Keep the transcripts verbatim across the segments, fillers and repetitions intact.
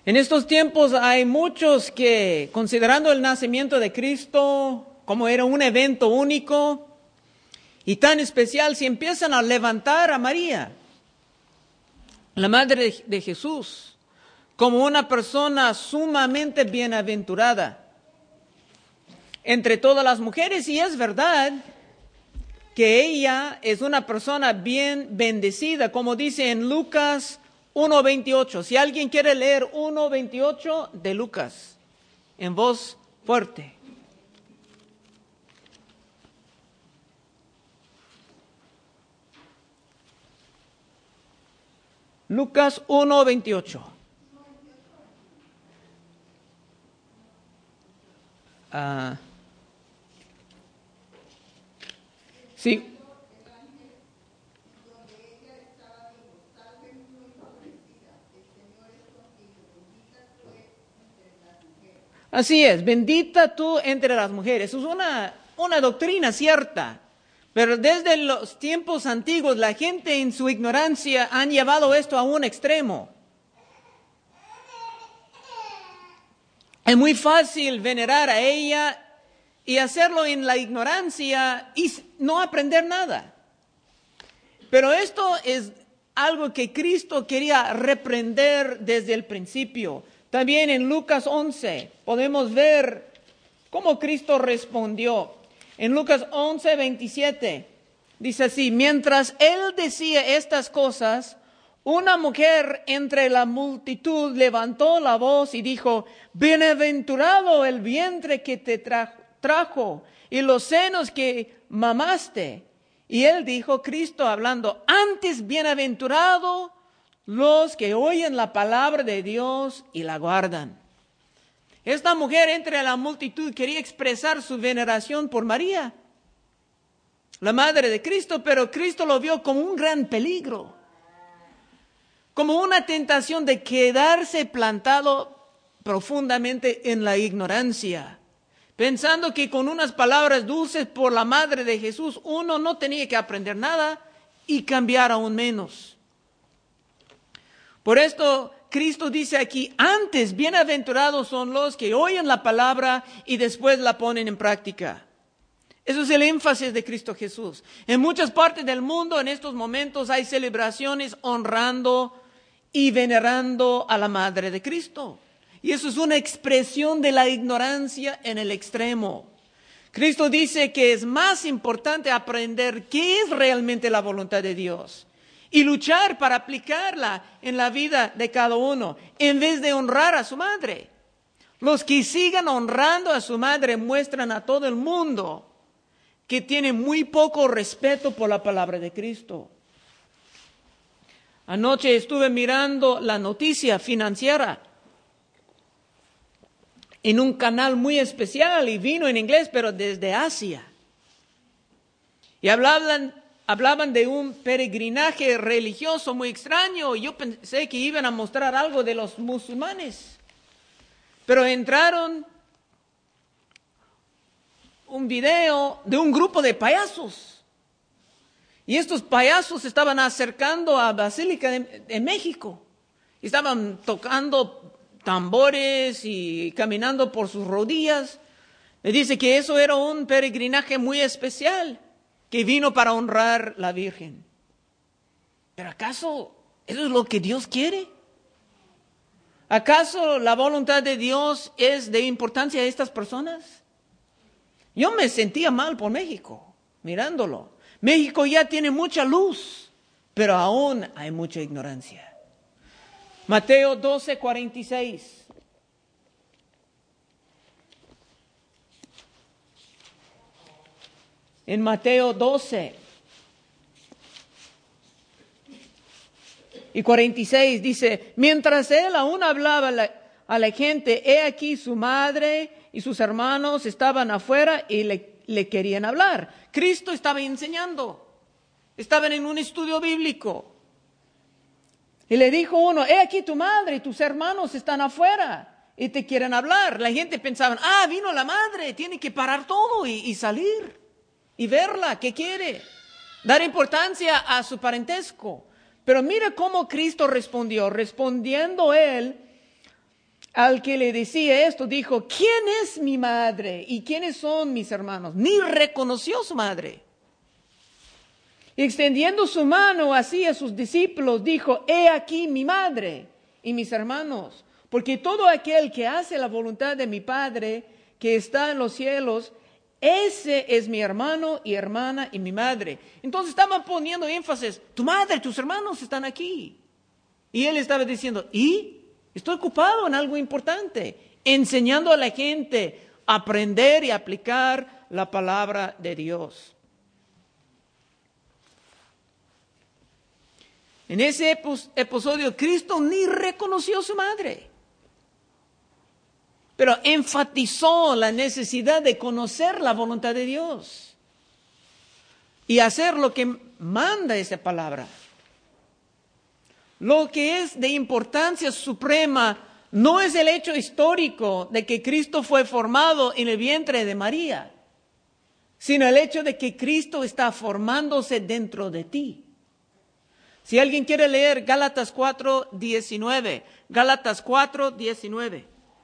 En estos tiempos hay muchos que, considerando el nacimiento de Cristo como era un evento único y tan especial, se empiezan a levantar a María, la madre de, de Jesús, como una persona sumamente bienaventurada entre todas las mujeres. Y es verdad que ella es una persona bien bendecida, como dice en Lucas uno veintiocho. Si alguien quiere leer uno veintiocho de Lucas en voz fuerte. Lucas uno veintiocho. Ah, sí. Así es, bendita tú entre las mujeres. Es una, una doctrina cierta, pero desde los tiempos antiguos la gente en su ignorancia han llevado esto a un extremo. Es muy fácil venerar a ella y hacerlo en la ignorancia y no aprender nada. Pero esto es algo que Cristo quería reprender desde el principio. También en Lucas once podemos ver cómo Cristo respondió. En Lucas once veintisiete dice así: mientras él decía estas cosas, una mujer entre la multitud levantó la voz y dijo: bienaventurado el vientre que te tra- trajo y los senos que mamaste. Y él dijo, Cristo hablando, antes bienaventurado los que oyen la palabra de Dios y la guardan. Esta mujer entre la multitud quería expresar su veneración por María, la madre de Cristo, pero Cristo lo vio como un gran peligro, como una tentación de quedarse plantado profundamente en la ignorancia, pensando que con unas palabras dulces por la madre de Jesús uno no tenía que aprender nada y cambiar aún menos. Por esto Cristo dice aquí, antes bienaventurados son los que oyen la palabra y después la ponen en práctica. Eso es el énfasis de Cristo Jesús. En muchas partes del mundo en estos momentos hay celebraciones honrando y venerando a la Madre de Cristo. Y eso es una expresión de la ignorancia en el extremo. Cristo dice que es más importante aprender qué es realmente la voluntad de Dios y luchar para aplicarla en la vida de cada uno, en vez de honrar a su madre. Los que sigan honrando a su madre muestran a todo el mundo que tienen muy poco respeto por la palabra de Cristo. Anoche estuve mirando la noticia financiera en un canal muy especial y vino en inglés, pero desde Asia. Y hablaban, hablaban de un peregrinaje religioso muy extraño y yo pensé que iban a mostrar algo de los musulmanes. Pero entraron un video de un grupo de payasos. Y estos payasos se estaban acercando a Basílica de, de México. Y estaban tocando tambores y caminando por sus rodillas. Me dice que eso era un peregrinaje muy especial, que vino para honrar a la Virgen. ¿Pero acaso eso es lo que Dios quiere? ¿Acaso la voluntad de Dios es de importancia a estas personas? Yo me sentía mal por México, mirándolo. México ya tiene mucha luz, pero aún hay mucha ignorancia. Mateo doce, cuarenta y seis. En Mateo doce y cuarenta y seis dice, mientras él aún hablaba a la, a la gente, he aquí su madre y sus hermanos estaban afuera y le, le querían hablar. Cristo estaba enseñando, estaban en un estudio bíblico. Y le dijo uno, he aquí tu madre y tus hermanos están afuera y te quieren hablar. La gente pensaba, ah, vino la madre, tiene que parar todo y, y salir y verla, ¿qué quiere? Dar importancia a su parentesco. Pero mira cómo Cristo respondió. Respondiendo él, al que le decía esto, dijo, ¿quién es mi madre y quiénes son mis hermanos? Ni reconoció su madre. Y extendiendo su mano así a sus discípulos, dijo, he aquí mi madre y mis hermanos, porque todo aquel que hace la voluntad de mi Padre que está en los cielos, ese es mi hermano y hermana y mi madre. Entonces estaban poniendo énfasis, tu madre, tus hermanos están aquí. Y él estaba diciendo, ¿y? Estoy ocupado en algo importante, enseñando a la gente a aprender y aplicar la palabra de Dios. En ese episodio, Cristo ni reconoció a su madre, pero enfatizó la necesidad de conocer la voluntad de Dios y hacer lo que manda esa palabra. Lo que es de importancia suprema no es el hecho histórico de que Cristo fue formado en el vientre de María, sino el hecho de que Cristo está formándose dentro de ti. Si alguien quiere leer Gálatas cuatro diecinueve, Gálatas cuatro diecinueve.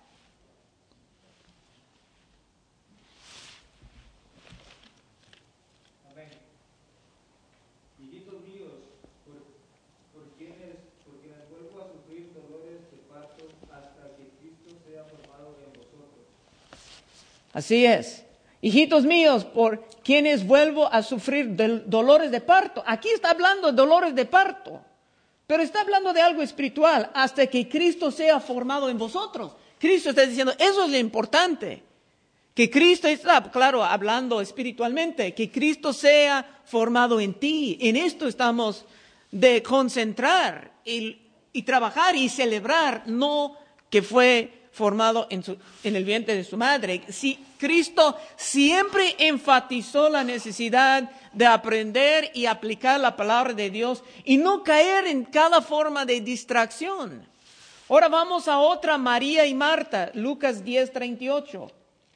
Así es. Hijitos míos, por quienes vuelvo a sufrir del dolores de parto. Aquí está hablando de dolores de parto, pero está hablando de algo espiritual, hasta que Cristo sea formado en vosotros. Cristo está diciendo, eso es lo importante. Que Cristo está, claro, hablando espiritualmente, que Cristo sea formado en ti. En esto estamos de concentrar y, y trabajar y celebrar, no que fue formado en, su, en el vientre de su madre. Si Cristo siempre enfatizó la necesidad de aprender y aplicar la palabra de Dios y no caer en cada forma de distracción. Ahora vamos a otra María y Marta, Lucas diez treinta y ocho.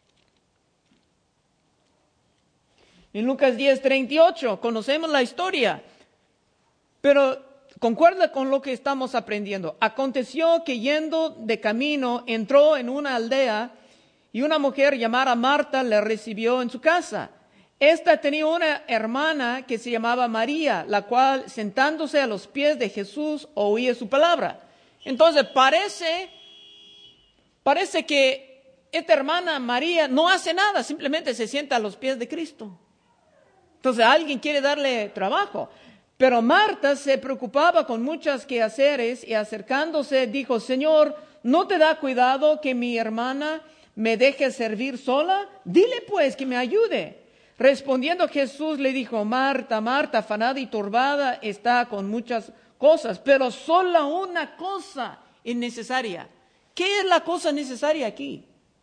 En Lucas diez treinta y ocho conocemos la historia, pero concuerda con lo que estamos aprendiendo. Aconteció que yendo de camino entró en una aldea y una mujer llamada Marta le recibió en su casa. Esta tenía una hermana que se llamaba María, la cual sentándose a los pies de Jesús oía su palabra. Entonces parece, parece que esta hermana María no hace nada, simplemente se sienta a los pies de Cristo. Entonces alguien quiere darle trabajo. Pero Marta se preocupaba con muchos quehaceres y acercándose dijo, Señor, ¿no te da cuidado que mi hermana me deje servir sola? Dile pues que me ayude. Respondiendo Jesús le dijo, Marta, Marta, afanada y turbada está con muchas cosas, pero solo una cosa es necesaria. ¿Qué es la cosa necesaria aquí?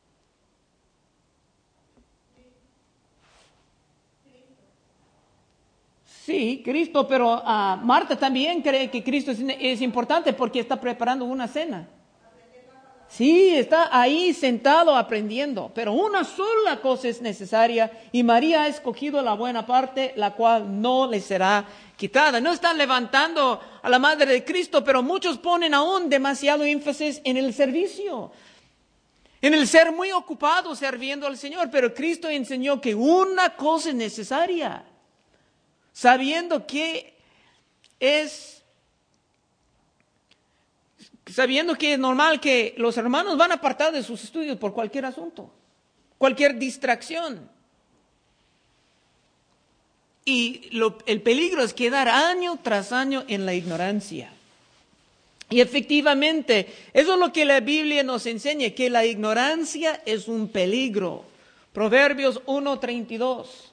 Sí, Cristo, pero uh, Marta también cree que Cristo es, es importante porque está preparando una cena. Sí, está ahí sentado aprendiendo, pero una sola cosa es necesaria y María ha escogido la buena parte, la cual no le será quitada. No están levantando a la Madre de Cristo, pero muchos ponen aún demasiado énfasis en el servicio, en el ser muy ocupado sirviendo al Señor, pero Cristo enseñó que una cosa es necesaria. Sabiendo que es, sabiendo que es normal que los hermanos van a apartar de sus estudios por cualquier asunto, cualquier distracción. Y lo, el peligro es quedar año tras año en la ignorancia. Y efectivamente, eso es lo que la Biblia nos enseña, que la ignorancia es un peligro. Proverbios uno treinta y dos.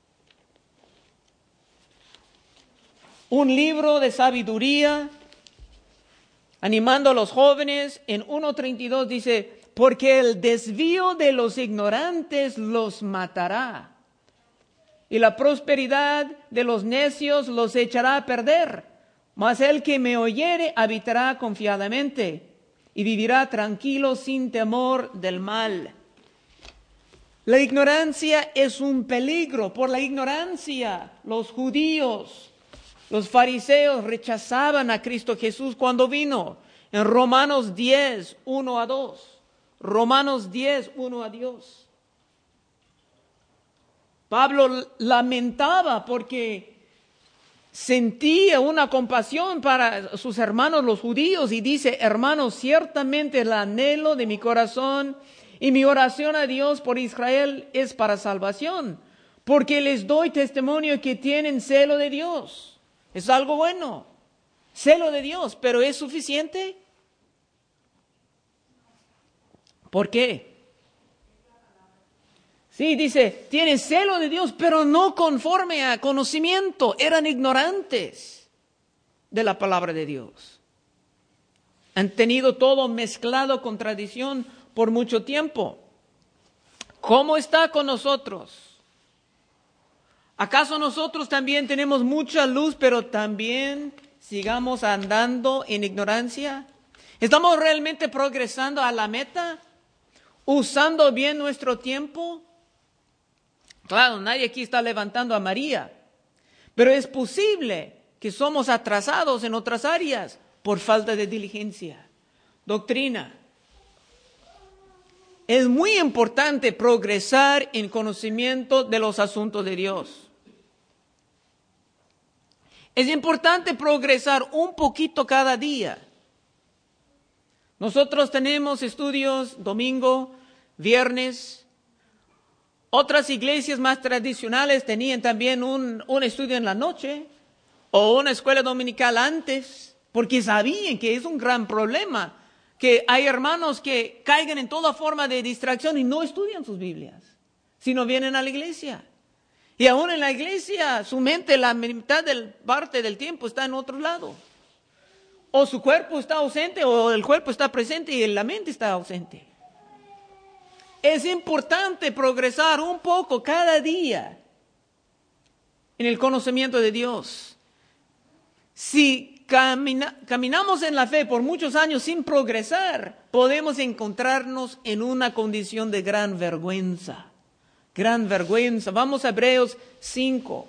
Un libro de sabiduría, animando a los jóvenes, en uno treinta y dos dice, porque el desvío de los ignorantes los matará, y la prosperidad de los necios los echará a perder, mas el que me oyere habitará confiadamente, y vivirá tranquilo sin temor del mal. La ignorancia es un peligro. Por la ignorancia, los judíos, los fariseos rechazaban a Cristo Jesús cuando vino. En Romanos diez, uno a dos. Romanos diez, uno a Dios. Pablo lamentaba porque sentía una compasión para sus hermanos los judíos y dice, hermanos, ciertamente el anhelo de mi corazón y mi oración a Dios por Israel es para salvación, porque les doy testimonio que tienen celo de Dios. Es algo bueno, celo de Dios, pero ¿es suficiente? ¿Por qué? Sí, dice, tienen celo de Dios, pero no conforme a conocimiento. Eran ignorantes de la palabra de Dios. Han tenido todo mezclado con tradición por mucho tiempo. ¿Cómo está con nosotros? ¿Acaso nosotros también tenemos mucha luz, pero también sigamos andando en ignorancia? ¿Estamos realmente progresando a la meta? ¿Usando bien nuestro tiempo? Claro, nadie aquí está levantando a María, pero es posible que somos atrasados en otras áreas por falta de diligencia. Doctrina. Es muy importante progresar en conocimiento de los asuntos de Dios. Es importante progresar un poquito cada día. Nosotros tenemos estudios domingo, viernes. Otras iglesias más tradicionales tenían también un, un estudio en la noche o una escuela dominical antes, porque sabían que es un gran problema, que hay hermanos que caigan en toda forma de distracción y no estudian sus Biblias, sino vienen a la iglesia. Y aún en la iglesia, su mente, la mitad del parte del tiempo está en otro lado. O su cuerpo está ausente, o el cuerpo está presente y la mente está ausente. Es importante progresar un poco cada día en el conocimiento de Dios. Si camina, caminamos en la fe por muchos años sin progresar, podemos encontrarnos en una condición de gran vergüenza. Gran vergüenza. Vamos a Hebreos cinco.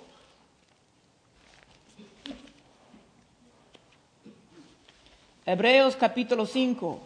Hebreos capítulo cinco.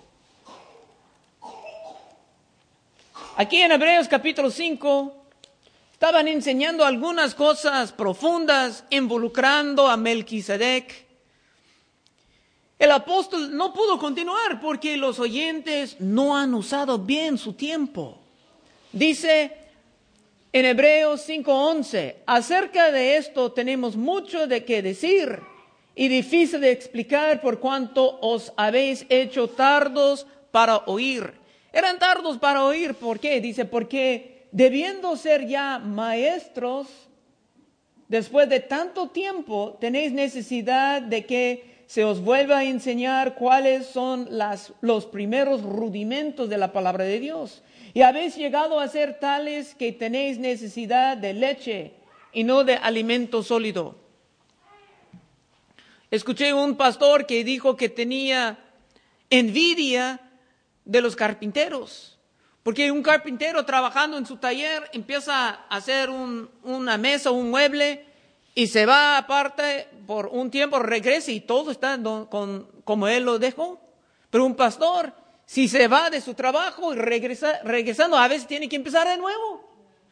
Aquí en Hebreos capítulo cinco estaban enseñando algunas cosas profundas involucrando a Melquisedec. El apóstol no pudo continuar porque los oyentes no han usado bien su tiempo. Dice en Hebreos cinco once, acerca de esto tenemos mucho de qué decir y difícil de explicar por cuanto os habéis hecho tardos para oír. Eran tardos para oír, ¿por qué? Dice, porque debiendo ser ya maestros, después de tanto tiempo, tenéis necesidad de que se os vuelva a enseñar cuáles son las, los primeros rudimentos de la palabra de Dios. Y habéis llegado a ser tales que tenéis necesidad de leche y no de alimento sólido. Escuché un pastor que dijo que tenía envidia de los carpinteros, porque un carpintero trabajando en su taller empieza a hacer un, una mesa, un mueble, y se va aparte por un tiempo, regresa y todo está no, con, como él lo dejó. Pero un pastor, si se va de su trabajo y regresa, regresando, a veces tiene que empezar de nuevo.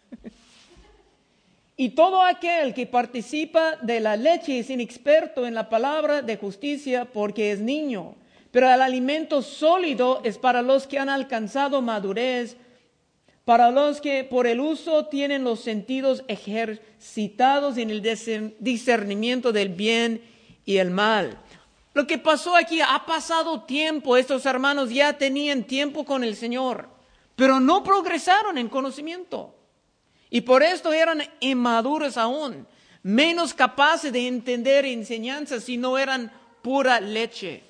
Y todo aquel que participa de la leche es inexperto en la palabra de justicia porque es niño. Pero el alimento sólido es para los que han alcanzado madurez, para los que por el uso tienen los sentidos ejercitados en el discernimiento del bien y el mal. Lo que pasó aquí, ha pasado tiempo, estos hermanos ya tenían tiempo con el Señor, pero no progresaron en conocimiento. Y por esto eran inmaduros aún, menos capaces de entender enseñanzas si no eran pura leche.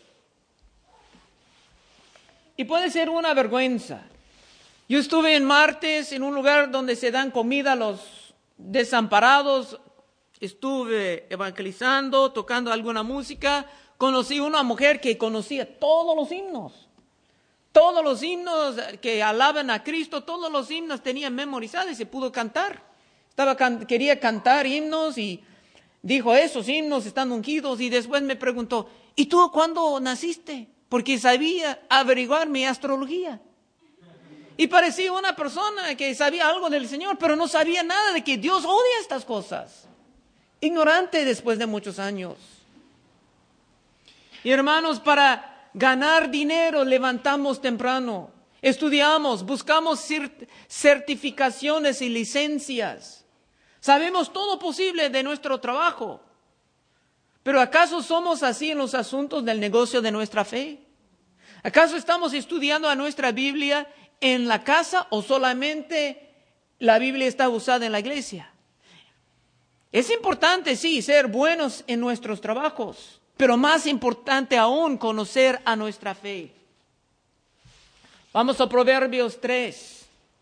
Y puede ser una vergüenza. Yo estuve en martes en un lugar donde se dan comida a los desamparados. Estuve evangelizando, tocando alguna música. Conocí una mujer que conocía todos los himnos. Todos los himnos que alaban a Cristo, todos los himnos tenían memorizados y se pudo cantar. Estaba, quería cantar himnos y dijo, esos himnos están ungidos. Y después me preguntó, ¿y tú cuándo naciste? Porque sabía averiguar mi astrología. Y parecía una persona que sabía algo del Señor, pero no sabía nada de que Dios odia estas cosas. Ignorante después de muchos años. Y hermanos, para ganar dinero levantamos temprano, estudiamos, buscamos certificaciones y licencias. Sabemos todo posible de nuestro trabajo. Pero ¿acaso somos así en los asuntos del negocio de nuestra fe? ¿Acaso estamos estudiando a nuestra Biblia en la casa o solamente la Biblia está usada en la iglesia? Es importante, sí, ser buenos en nuestros trabajos, pero más importante aún conocer a nuestra fe. Vamos a Proverbios tres.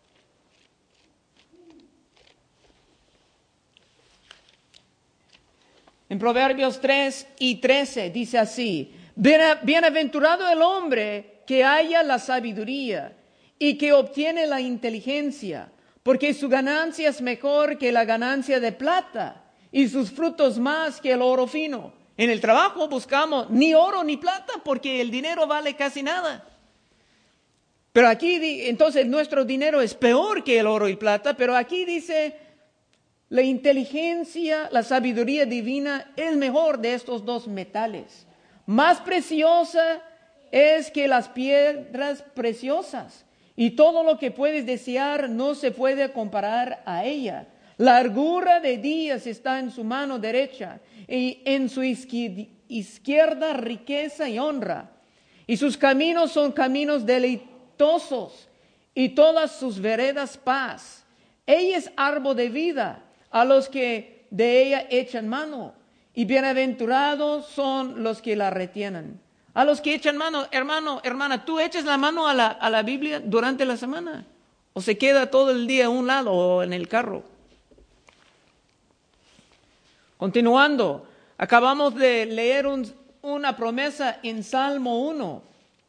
En Proverbios tres y trece dice así: Bienaventurado el hombre que halla la sabiduría y que obtiene la inteligencia, porque su ganancia es mejor que la ganancia de plata y sus frutos más que el oro fino. En el trabajo buscamos ni oro ni plata porque el dinero vale casi nada. Pero aquí, entonces, nuestro dinero es peor que el oro y plata, pero aquí dice: la inteligencia, la sabiduría divina es mejor de estos dos metales. Más preciosa es que las piedras preciosas, y todo lo que puedes desear no se puede comparar a ella. Largura de días está en su mano derecha, y en su izquierda riqueza y honra. Y sus caminos son caminos deleitosos, y todas sus veredas paz. Ella es árbol de vida a los que de ella echan mano, y bienaventurados son los que la retienen. A los que echan mano, hermano, hermana, ¿tú echas la mano a la, a la Biblia durante la semana? ¿O se queda todo el día a un lado o en el carro? Continuando, acabamos de leer un, una promesa en Salmo uno.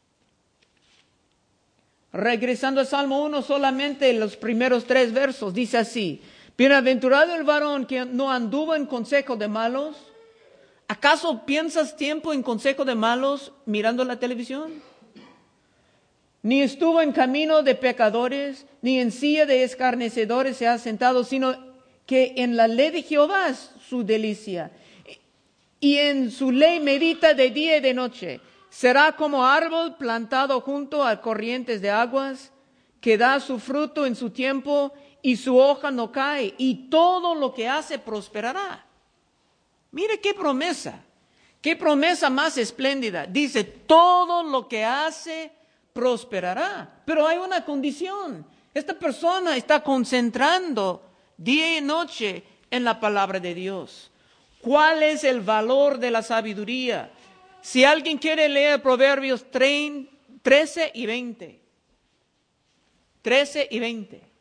Regresando a Salmo uno, solamente los primeros tres versos, dice así: Bienaventurado el varón que no anduvo en consejo de malos. ¿Acaso piensas tiempo en consejo de malos mirando la televisión? Ni estuvo en camino de pecadores, ni en silla de escarnecedores se ha sentado, sino que en la ley de Jehová es su delicia, y en su ley medita de día y de noche. Será como árbol plantado junto a corrientes de aguas, que da su fruto en su tiempo, y su hoja no cae, y todo lo que hace prosperará. Mire qué promesa, qué promesa más espléndida. Dice, todo lo que hace prosperará. Pero hay una condición. Esta persona está concentrando día y noche en la palabra de Dios. ¿Cuál es el valor de la sabiduría? Si alguien quiere leer Proverbios trece y veinte. trece y veinte.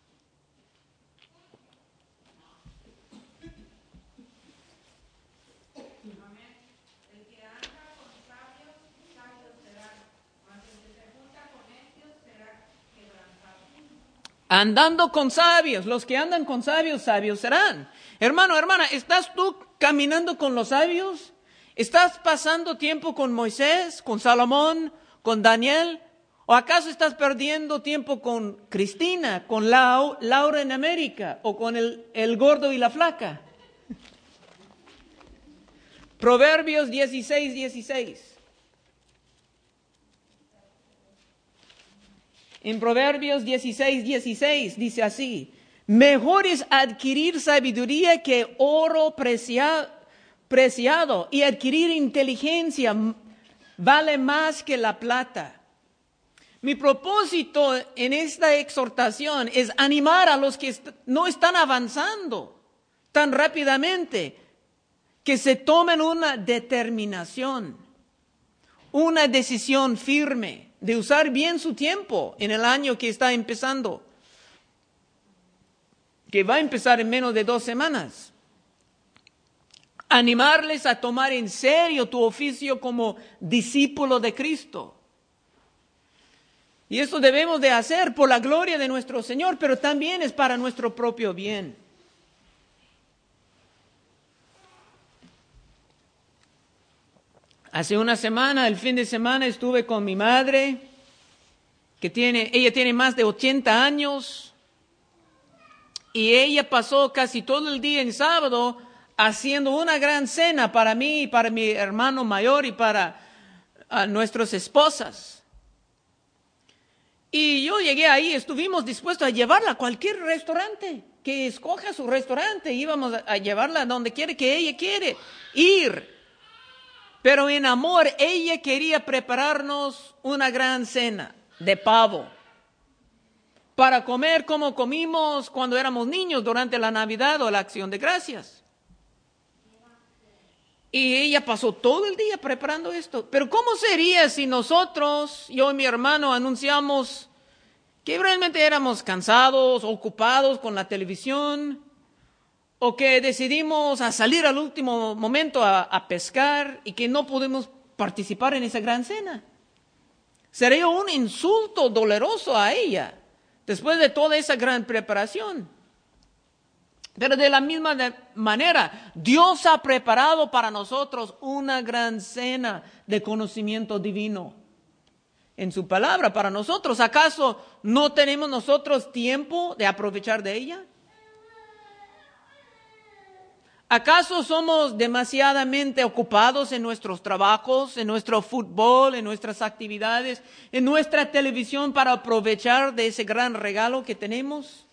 Andando con sabios, los que andan con sabios, sabios serán. Hermano, hermana, ¿estás tú caminando con los sabios? ¿Estás pasando tiempo con Moisés, con Salomón, con Daniel? ¿O acaso estás perdiendo tiempo con Cristina, con Lau, Laura en América, o con el, el gordo y la flaca? Proverbios dieciséis, dieciséis. En Proverbios dieciséis, dieciséis dice así: mejor es adquirir sabiduría que oro preciado, preciado, y adquirir inteligencia vale más que la plata. Mi propósito en esta exhortación es animar a los que est- no están avanzando tan rápidamente, que se tomen una determinación, una decisión firme de usar bien su tiempo en el año que está empezando, que va a empezar en menos de dos semanas. Animarles a tomar en serio tu oficio como discípulo de Cristo. Y eso debemos de hacer por la gloria de nuestro Señor, pero también es para nuestro propio bien. Hace una semana, el fin de semana, estuve con mi madre que tiene, ella tiene más de ochenta años y ella pasó casi todo el día en sábado haciendo una gran cena para mí, para mi hermano mayor y para uh, nuestras esposas. Y yo llegué ahí, estuvimos dispuestos a llevarla a cualquier restaurante, que escoja su restaurante, íbamos a, a llevarla donde quiere que ella quiere ir. Pero en amor, ella quería prepararnos una gran cena de pavo para comer como comimos cuando éramos niños durante la Navidad o la Acción de Gracias. Y ella pasó todo el día preparando esto. Pero ¿cómo sería si nosotros, yo y mi hermano, anunciamos que realmente éramos cansados, ocupados con la televisión, o que decidimos a salir al último momento a, a pescar y que no pudimos participar en esa gran cena? Sería un insulto doloroso a ella, después de toda esa gran preparación. Pero de la misma manera, Dios ha preparado para nosotros una gran cena de conocimiento divino en su palabra para nosotros. ¿Acaso no tenemos nosotros tiempo de aprovechar de ella? ¿Acaso somos demasiadamente ocupados en nuestros trabajos, en nuestro fútbol, en nuestras actividades, en nuestra televisión para aprovechar de ese gran regalo que tenemos?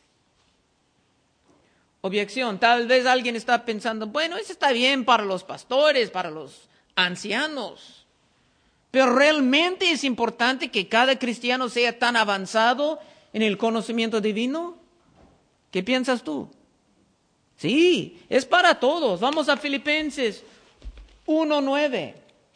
Objeción, tal vez alguien está pensando, bueno, eso está bien para los pastores, para los ancianos, pero realmente es importante que cada cristiano sea tan avanzado en el conocimiento divino. ¿Qué piensas tú? Sí, es para todos. Vamos a Filipenses uno nueve.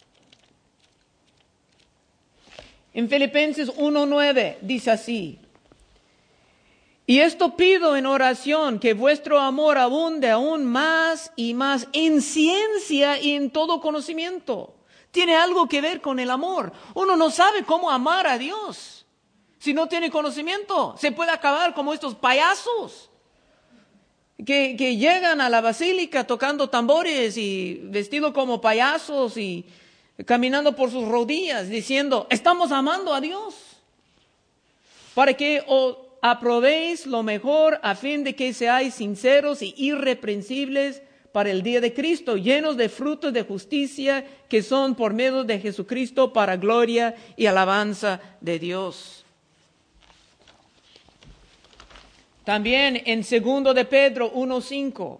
En Filipenses uno nueve dice así: y esto pido en oración, que vuestro amor abunde aún más y más en ciencia y en todo conocimiento. Tiene algo que ver con el amor. Uno no sabe cómo amar a Dios si no tiene conocimiento. Se puede acabar como estos payasos que, que llegan a la basílica tocando tambores y vestidos como payasos y caminando por sus rodillas diciendo, estamos amando a Dios. Para que os aprobéis lo mejor a fin de que seáis sinceros y irreprensibles para el día de Cristo, llenos de frutos de justicia que son por medio de Jesucristo para gloria y alabanza de Dios. También en segundo de Pedro uno cinco.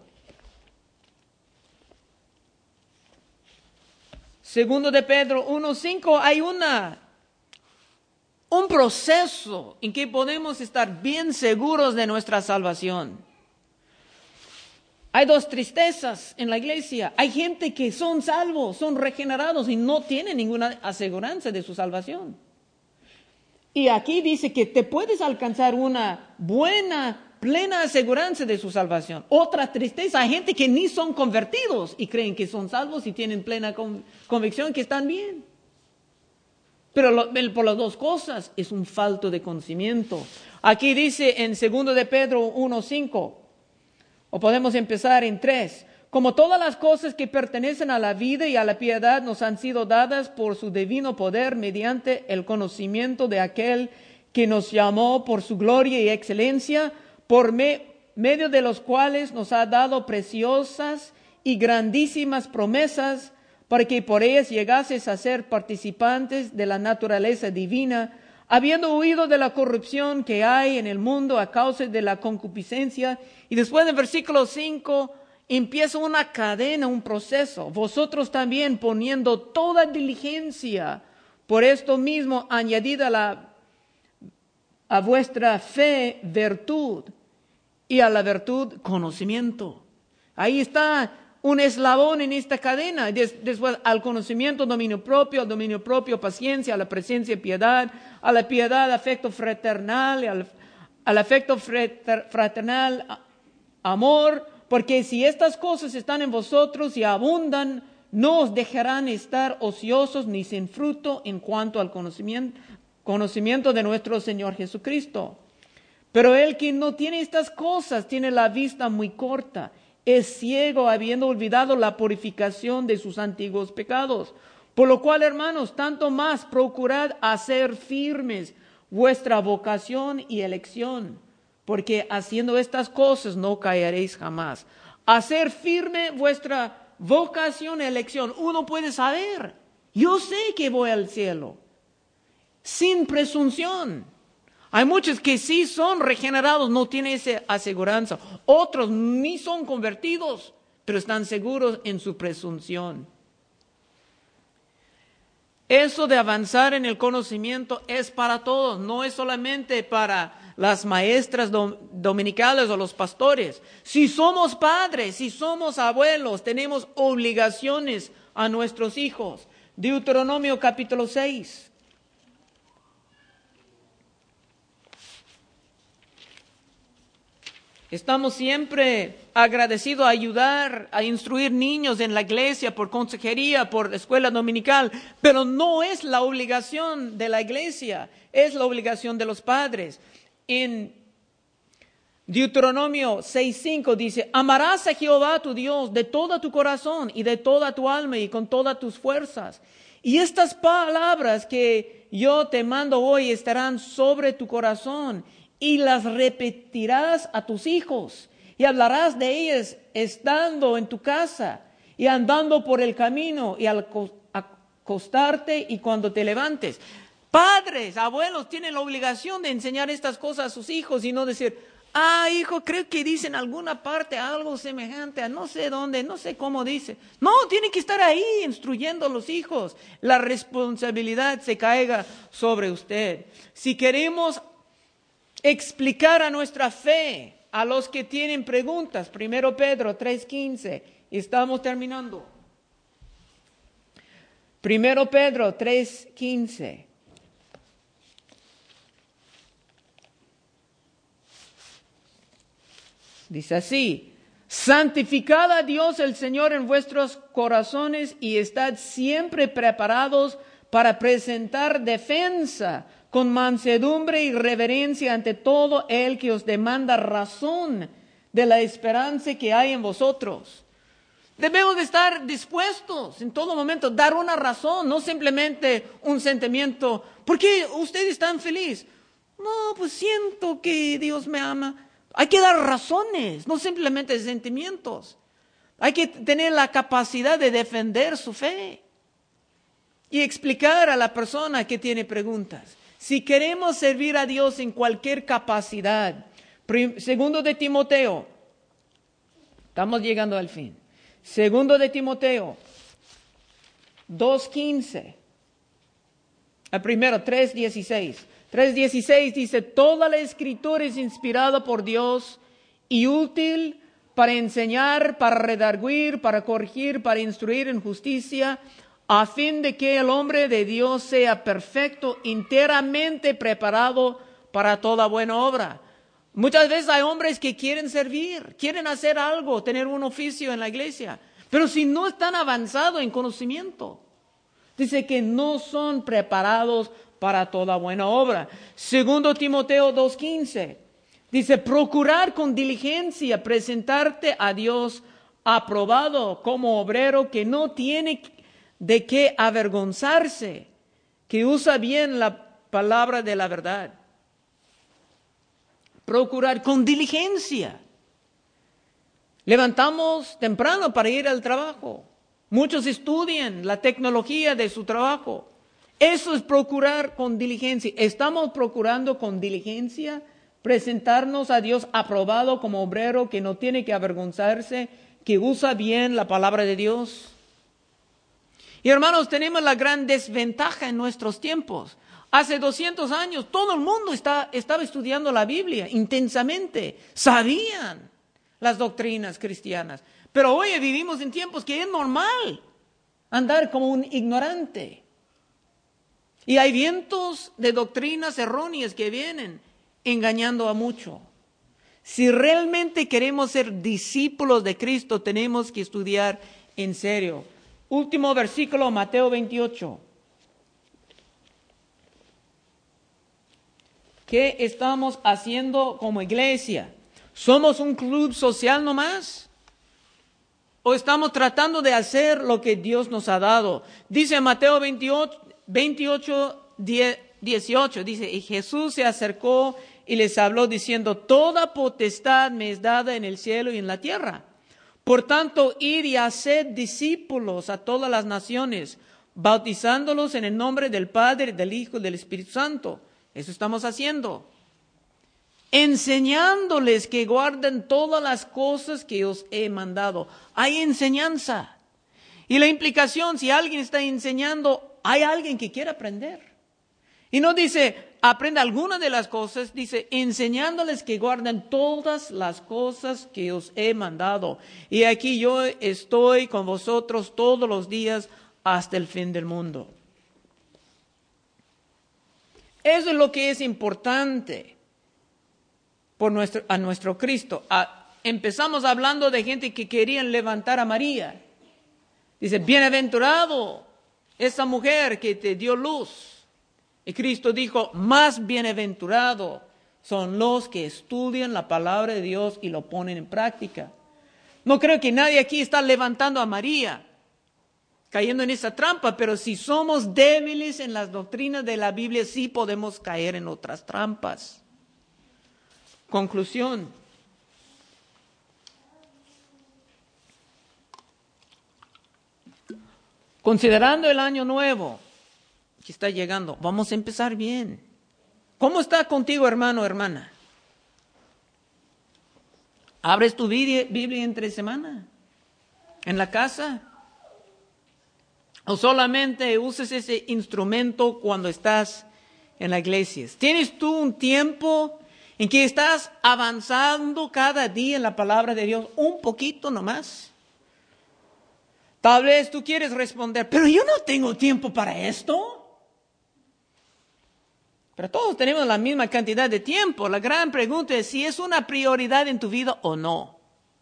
Segundo de Pedro uno cinco hay una un proceso en que podemos estar bien seguros de nuestra salvación. Hay dos tristezas en la iglesia. Hay gente que son salvos, son regenerados y no tienen ninguna aseguranza de su salvación. Y aquí dice que te puedes alcanzar una buena, plena aseguranza de su salvación. Otra tristeza, hay gente que ni son convertidos y creen que son salvos y tienen plena con, convicción que están bien. Pero lo, por las dos cosas es un falto de conocimiento. Aquí dice en segundo de Pedro uno cinco, o podemos empezar en tres. Como todas las cosas que pertenecen a la vida y a la piedad nos han sido dadas por su divino poder mediante el conocimiento de aquel que nos llamó por su gloria y excelencia, por me, medio de los cuales nos ha dado preciosas y grandísimas promesas, para que por ellas llegases a ser participantes de la naturaleza divina, habiendo huido de la corrupción que hay en el mundo a causa de la concupiscencia. Y después en versículo cinco empieza una cadena, un proceso. Vosotros también poniendo toda diligencia, por esto mismo añadida la, a vuestra fe virtud, y a la virtud conocimiento. Ahí está un eslabón en esta cadena. Des, después al conocimiento, dominio propio, al dominio propio, paciencia, a la presencia, piedad, a la piedad, afecto fraternal, al, al afecto frater, fraternal, amor, porque si estas cosas están en vosotros y abundan, no os dejarán estar ociosos ni sin fruto en cuanto al conocimiento, conocimiento de nuestro Señor Jesucristo. Pero el que no tiene estas cosas tiene la vista muy corta, es ciego, habiendo olvidado la purificación de sus antiguos pecados. Por lo cual, hermanos, tanto más procurad hacer firmes vuestra vocación y elección, porque haciendo estas cosas no caeréis jamás. Hacer firme vuestra vocación y elección. Uno puede saber, yo sé que voy al cielo, sin presunción. Hay muchos que sí son regenerados, no tienen esa aseguranza. Otros ni son convertidos, pero están seguros en su presunción. Eso de avanzar en el conocimiento es para todos, no es solamente para las maestras dom- dominicales o los pastores. Si somos padres, si somos abuelos, tenemos obligaciones a nuestros hijos. Deuteronomio capítulo seis. Estamos siempre agradecidos a ayudar, a instruir niños en la iglesia por consejería, por escuela dominical, pero no es la obligación de la iglesia, es la obligación de los padres. En Deuteronomio seis cinco dice, amarás a Jehová tu Dios de todo tu corazón y de toda tu alma y con todas tus fuerzas. Y estas palabras que yo te mando hoy estarán sobre tu corazón y las repetirás a tus hijos y hablarás de ellas estando en tu casa y andando por el camino y al acostarte y cuando te levantes. Padres, abuelos tienen la obligación de enseñar estas cosas a sus hijos y no decir, ah, hijo, creo que dice en alguna parte algo semejante a no sé dónde, no sé cómo dice. No, tiene que estar ahí instruyendo a los hijos. La responsabilidad se caiga sobre usted. Si queremos explicar a nuestra fe a los que tienen preguntas, primero Pedro tres quince, estamos terminando. primero Pedro tres quince. Dice así, santificad a Dios el Señor en vuestros corazones y estad siempre preparados para presentar defensa con mansedumbre y reverencia ante todo el que os demanda razón de la esperanza que hay en vosotros. Debemos de estar dispuestos en todo momento, dar una razón, no simplemente un sentimiento. ¿Por qué usted es tan feliz? No, pues siento que Dios me ama. Hay que dar razones, no simplemente sentimientos. Hay que tener la capacidad de defender su fe y explicar a la persona que tiene preguntas. Si queremos servir a Dios en cualquier capacidad, prim, segundo de Timoteo, estamos llegando al fin. Segundo de Timoteo, dos quince. El primero, tres dieciséis. tres dieciséis dice, toda la escritura es inspirada por Dios y útil para enseñar, para redarguir, para corregir, para instruir en justicia, a fin de que el hombre de Dios sea perfecto, enteramente preparado para toda buena obra. Muchas veces hay hombres que quieren servir, quieren hacer algo, tener un oficio en la iglesia, pero si no están avanzados en conocimiento, dice que no son preparados para toda buena obra. Segundo Timoteo dos quince, dice, procurar con diligencia presentarte a Dios aprobado como obrero que no tiene de qué avergonzarse, que usa bien la palabra de la verdad. Procurar con diligencia. Levantamos temprano para ir al trabajo. Muchos estudian la tecnología de su trabajo. Eso es procurar con diligencia. Estamos procurando con diligencia presentarnos a Dios aprobado como obrero que no tiene que avergonzarse, que usa bien la palabra de Dios. Y hermanos, tenemos la gran desventaja en nuestros tiempos. Hace doscientos años todo el mundo está, estaba estudiando la Biblia intensamente. Sabían las doctrinas cristianas. Pero hoy vivimos en tiempos que es normal andar como un ignorante. Y hay vientos de doctrinas erróneas que vienen engañando a muchos. Si realmente queremos ser discípulos de Cristo, tenemos que estudiar en serio. Último versículo, Mateo veintiocho. ¿Qué estamos haciendo como iglesia? ¿Somos un club social nomás? ¿O estamos tratando de hacer lo que Dios nos ha dado? Dice Mateo veintiocho, veintiocho dieciocho dice, y Jesús se acercó y les habló diciendo, toda potestad me es dada en el cielo y en la tierra. Por tanto, id y haced discípulos a todas las naciones, bautizándolos en el nombre del Padre, del Hijo y del Espíritu Santo. Eso estamos haciendo. Enseñándoles que guarden todas las cosas que os he mandado. Hay enseñanza. Y la implicación, si alguien está enseñando, hay alguien que quiere aprender. Y no dice, aprenda alguna de las cosas, dice, enseñándoles que guarden todas las cosas que os he mandado. Y aquí yo estoy con vosotros todos los días hasta el fin del mundo. Eso es lo que es importante por nuestro, a nuestro Cristo. A, empezamos hablando de gente que querían levantar a María. Dice, bienaventurado esa mujer que te dio luz. Y Cristo dijo, más bienaventurado son los que estudian la palabra de Dios y lo ponen en práctica. No creo que nadie aquí está levantando a María, cayendo en esa trampa, pero si somos débiles en las doctrinas de la Biblia, sí podemos caer en otras trampas. Conclusión. Considerando el año nuevo que está llegando, vamos a empezar bien. ¿Cómo está contigo, hermano o hermana? ¿Abres tu Biblia entre semana? ¿En la casa? ¿O solamente usas ese instrumento cuando estás en la iglesia? ¿Tienes tú un tiempo en que estás avanzando cada día en la palabra de Dios un poquito nomás? Tal vez tú quieres responder, pero yo no tengo tiempo para esto. Pero todos tenemos la misma cantidad de tiempo. La gran pregunta es si es una prioridad en tu vida o no.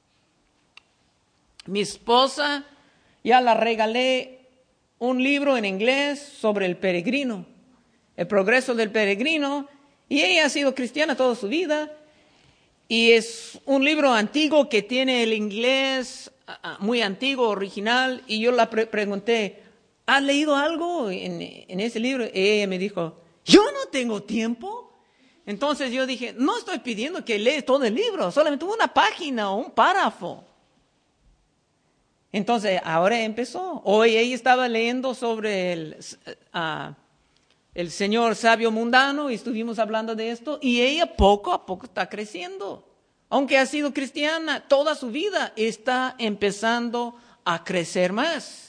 Mi esposa, ya la regalé un libro en inglés sobre el peregrino, el progreso del peregrino, y ella ha sido cristiana toda su vida, y es un libro antiguo que tiene el inglés muy antiguo, original, y yo la pre- pregunté, ¿has leído algo en, en ese libro? Y ella me dijo, yo no tengo tiempo. Entonces yo dije, no estoy pidiendo que lees todo el libro, solamente una página o un párrafo. Entonces ahora empezó. Hoy ella estaba leyendo sobre el, uh, el señor sabio mundano y estuvimos hablando de esto, y ella poco a poco está creciendo. Aunque ha sido cristiana toda su vida, está empezando a crecer más.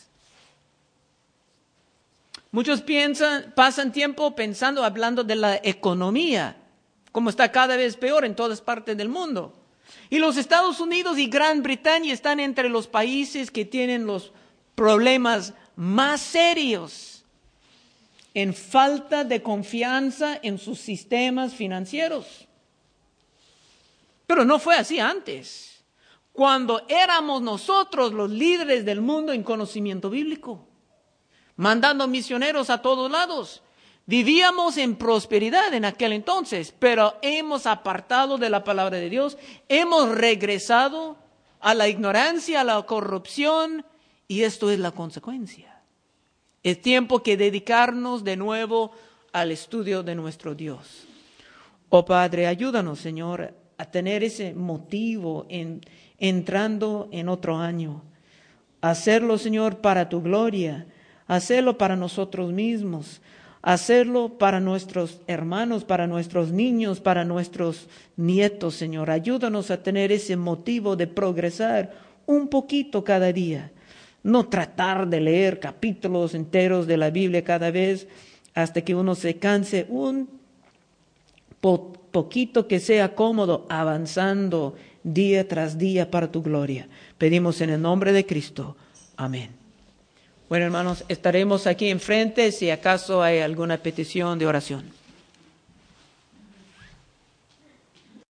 Muchos piensan, pasan tiempo pensando, hablando de la economía, como está cada vez peor en todas partes del mundo. Y los Estados Unidos y Gran Bretaña están entre los países que tienen los problemas más serios en falta de confianza en sus sistemas financieros. Pero no fue así antes, cuando éramos nosotros los líderes del mundo en conocimiento bíblico, mandando misioneros a todos lados. Vivíamos en prosperidad en aquel entonces, pero hemos apartado de la palabra de Dios, hemos regresado a la ignorancia, a la corrupción, y esto es la consecuencia. Es tiempo que dedicarnos de nuevo al estudio de nuestro Dios. Oh Padre, ayúdanos, Señor, a tener ese motivo en, entrando en otro año. Hacerlo, Señor, para tu gloria. Hacerlo para nosotros mismos, hacerlo para nuestros hermanos, para nuestros niños, para nuestros nietos, Señor. Ayúdanos a tener ese motivo de progresar un poquito cada día. No tratar de leer capítulos enteros de la Biblia cada vez hasta que uno se canse. Un po- poquito que sea cómodo, avanzando día tras día para tu gloria. Pedimos en el nombre de Cristo. Amén. Bueno, hermanos, estaremos aquí enfrente si acaso hay alguna petición de oración.